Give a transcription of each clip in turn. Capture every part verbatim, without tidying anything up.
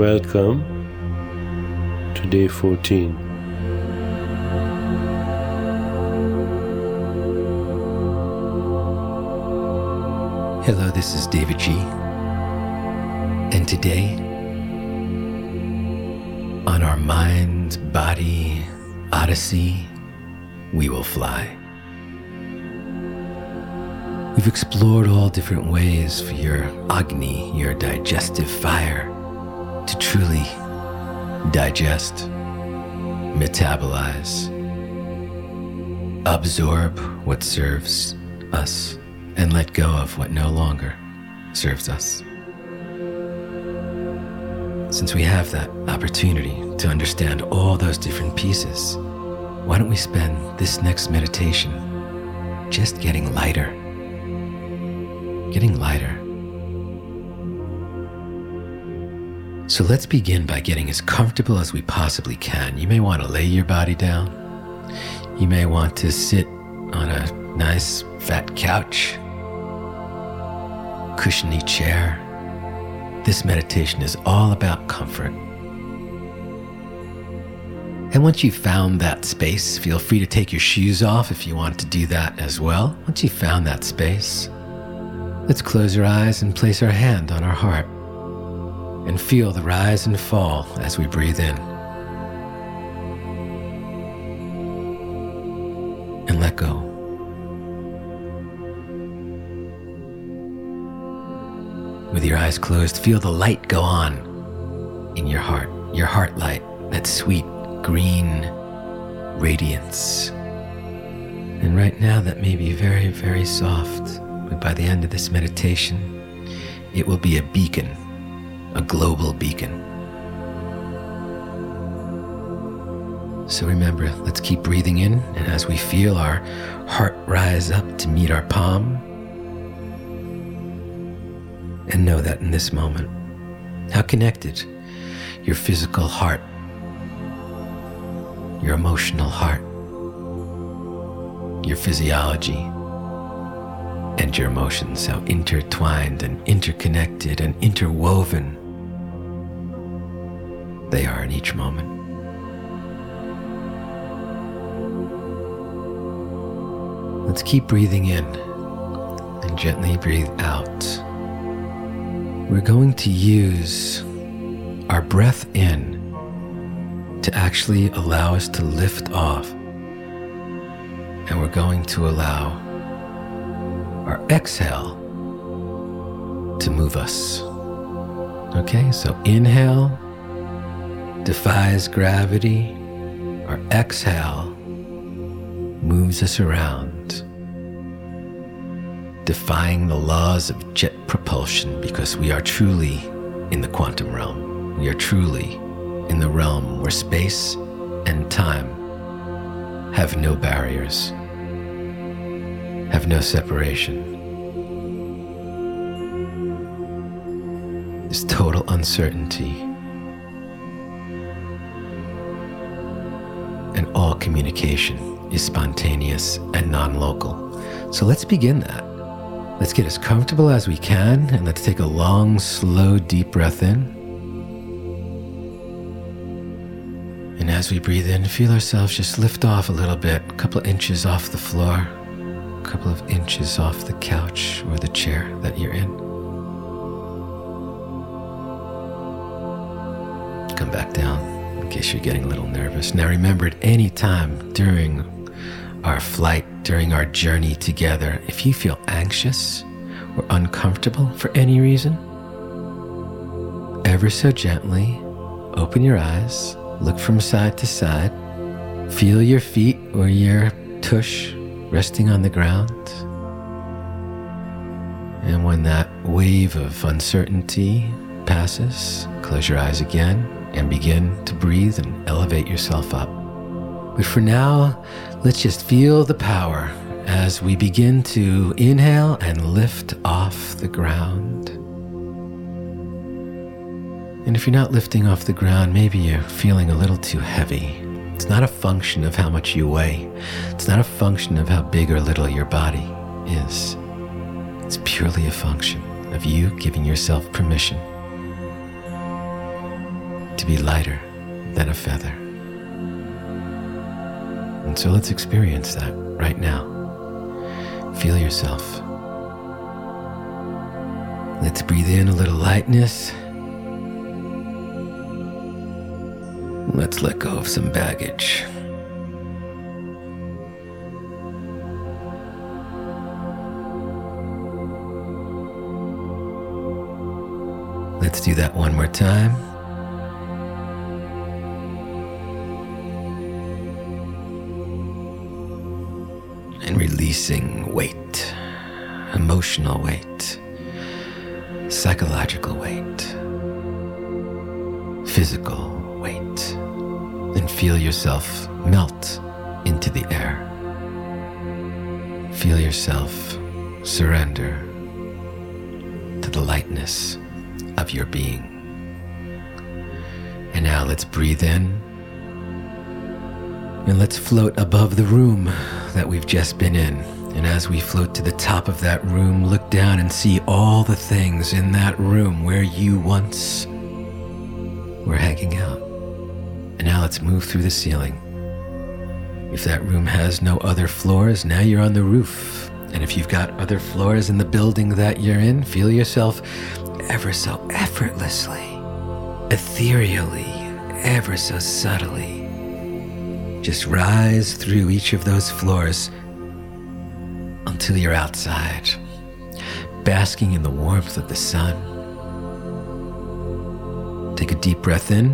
welcome to day fourteen. Hello, this is David G. And today, on our mind, body, odyssey, we will fly. We've explored all different ways for your Agni, your digestive fire, to truly digest, metabolize, absorb what serves us, and let go of what no longer serves us. Since we have that opportunity to understand all those different pieces, why don't we spend this next meditation just getting lighter, getting lighter. So let's begin by getting as comfortable as we possibly can. You may want to lay your body down. You may want to sit on a nice fat couch, cushiony chair. This meditation is all about comfort. And once you've found that space, feel free to take your shoes off if you want to do that as well. Once you've found that space, let's close our eyes and place our hand on our heart and feel the rise and fall as we breathe in. And let go. With your eyes closed, feel the light go on in your heart, your heart light, that sweet green radiance. And right now that may be very, very soft, but by the end of this meditation, it will be a beacon, a global beacon. So remember, let's keep breathing in, and as we feel our heart rise up to meet our palm, and know that in this moment, how connected your physical heart, your emotional heart, your physiology, and your emotions, how intertwined and interconnected and interwoven they are in each moment. Let's keep breathing in and gently breathe out. We're going to use our breath in to actually allow us to lift off. And we're going to allow our exhale to move us. Okay, so inhale defies gravity. Our exhale moves us around, defying the laws of jet propulsion, because we are truly in the quantum realm. We are truly in the realm where space and time have no barriers, have no separation. There's total uncertainty, and all communication is spontaneous and non-local. So let's begin that. Let's get as comfortable as we can, and let's take a long, slow, deep breath in. And as we breathe in, feel ourselves just lift off a little bit, a couple of inches off the floor, a couple of inches off the couch or the chair that you're in. Come back down in case you're getting a little nervous. Now remember, at any time during our flight, during our journey together, if you feel anxious or uncomfortable for any reason, ever so gently open your eyes, look from side to side, feel your feet or your tush resting on the ground. And when that wave of uncertainty passes, close your eyes again and begin to breathe and elevate yourself up. But for now, let's just feel the power as we begin to inhale and lift off the ground. And if you're not lifting off the ground, maybe you're feeling a little too heavy. It's not a function of how much you weigh. It's not a function of how big or little your body is. It's purely a function of you giving yourself permission be lighter than a feather. And so let's experience that right now. Feel yourself. Let's breathe in a little lightness. Let's let go of some baggage. Let's do that one more time. And releasing weight, emotional weight, psychological weight, physical weight. And feel yourself melt into the air. Feel yourself surrender to the lightness of your being. And now let's breathe in and let's float above the room that we've just been in. And as we float to the top of that room, look down and see all the things in that room where you once were hanging out. And now let's move through the ceiling. If that room has no other floors, now you're on the roof. And if you've got other floors in the building that you're in, feel yourself ever so effortlessly, ethereally, ever so subtly, just rise through each of those floors until you're outside, basking in the warmth of the sun. Take a deep breath in,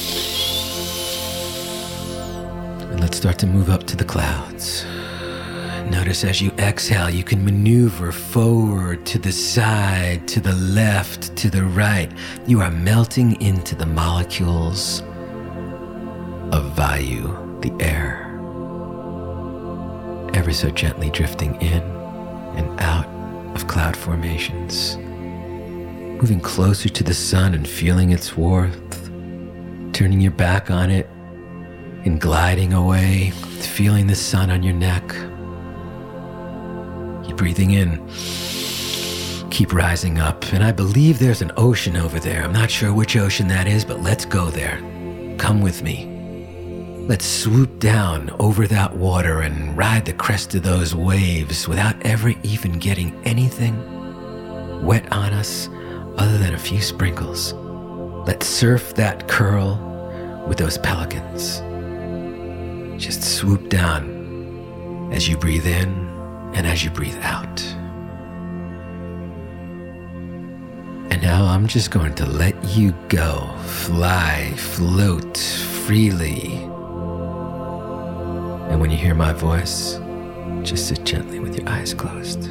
and let's start to move up to the clouds. Notice as you exhale, you can maneuver forward, to the side, to the left, to the right. You are melting into the molecules of Vayu, the air, ever so gently drifting in and out of cloud formations, moving closer to the sun and feeling its warmth, turning your back on it and gliding away, feeling the sun on your neck. Keep breathing in, keep rising up, and I believe there's an ocean over there. I'm not sure which ocean that is, but let's go there. Come with me. Let's swoop down over that water and ride the crest of those waves without ever even getting anything wet on us other than a few sprinkles. Let's surf that curl with those pelicans. Just swoop down as you breathe in and as you breathe out. And now I'm just going to let you go, fly, float freely. And when you hear my voice, just sit gently with your eyes closed.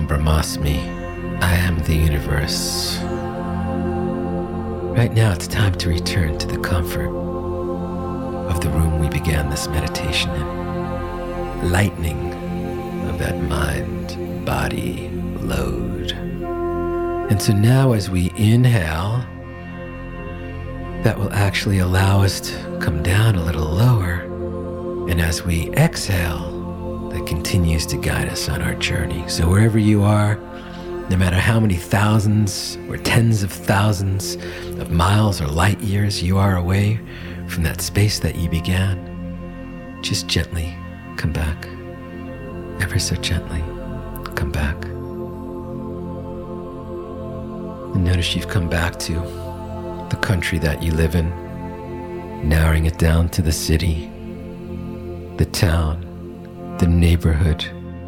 Aham Brahmasmi. I am the universe. Right now, it's time to return to the comfort of the room we began this meditation in. Lightening of that mind-body load. And so now as we inhale, that will actually allow us to come down a little lower. And as we exhale, that continues to guide us on our journey. So wherever you are, no matter how many thousands or tens of thousands of miles or light years you are away from that space that you began, just gently come back. Ever so gently, come back. And notice you've come back to the country that you live in, narrowing it down to the city, the town, the neighborhood,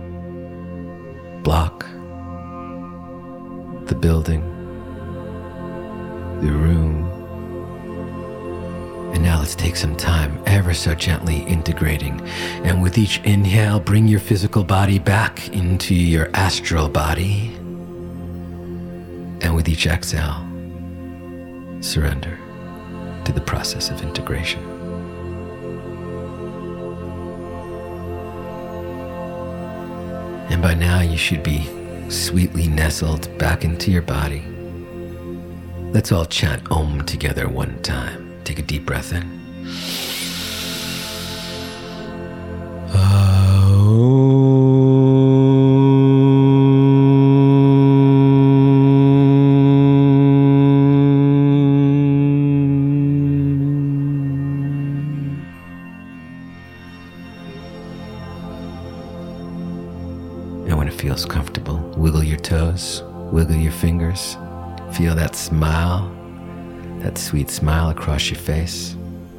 block, the building, the room. And now let's take some time, ever so gently integrating. And with each inhale, bring your physical body back into your astral body. And with each exhale, surrender to the process of integration. And by now you should be sweetly nestled back into your body. Let's all chant Om together one time. Take a deep breath in. And when it feels comfortable, wiggle your toes, wiggle your fingers, feel that smile, that sweet smile across your face.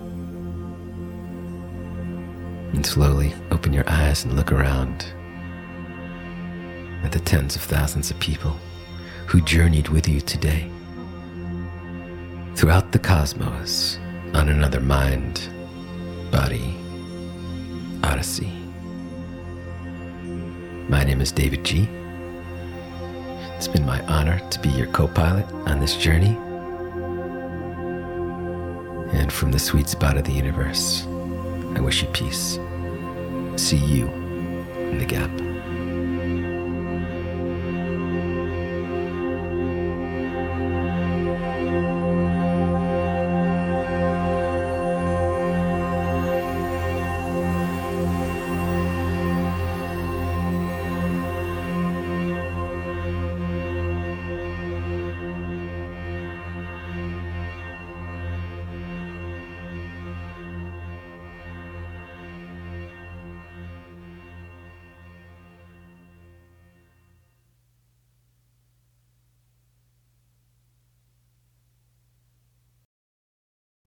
And slowly open your eyes and look around at the tens of thousands of people who journeyed with you today throughout the cosmos on another mind, body, odyssey. My name is David G. It's been my honor to be your co-pilot on this journey. And from the sweet spot of the universe, I wish you peace. See you in the gap.